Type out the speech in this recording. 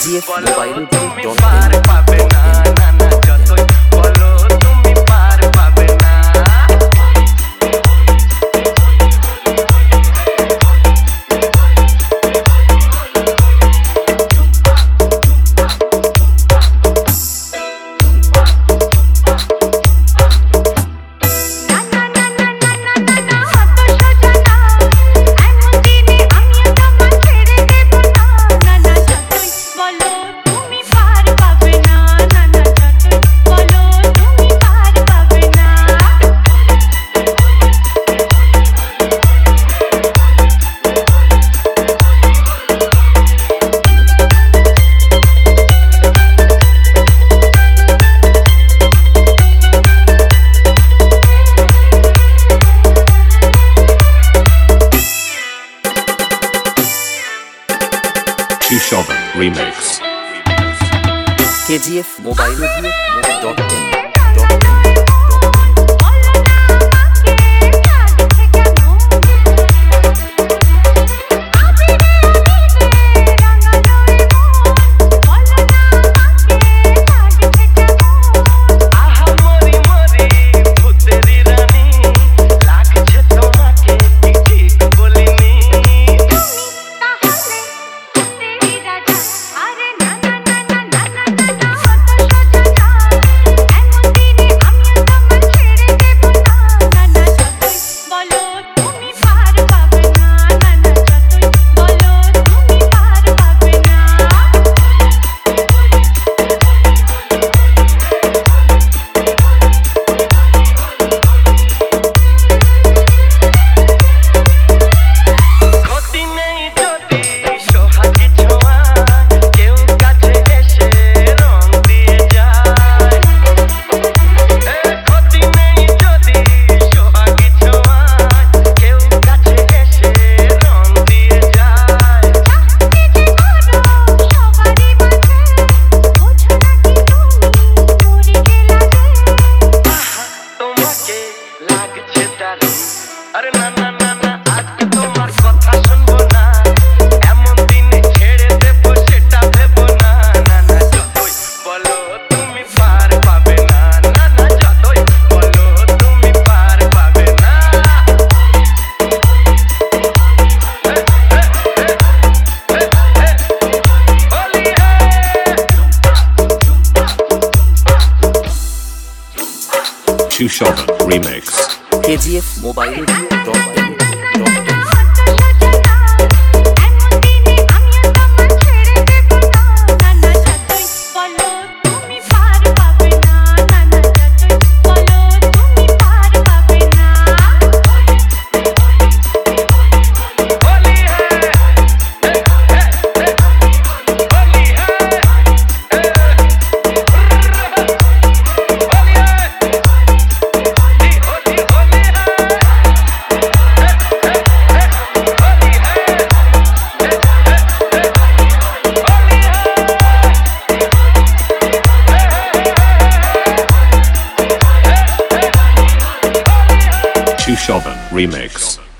KGF mobile তুমি পার পাবে না না না যতই বলো তুমি পার পাবে না Shoven Remix কেজিএফ মোবাইল अरे ना ना ना ना आज তোমার কথা শুনবো না এমন দিনে ছেড়ে দেব সেটা ভেবো না না না যতই বলো তুমি পার পাবে না না না যতই বলো তুমি পার পাবে না Shoven Remix KGF mobile Shoven Remix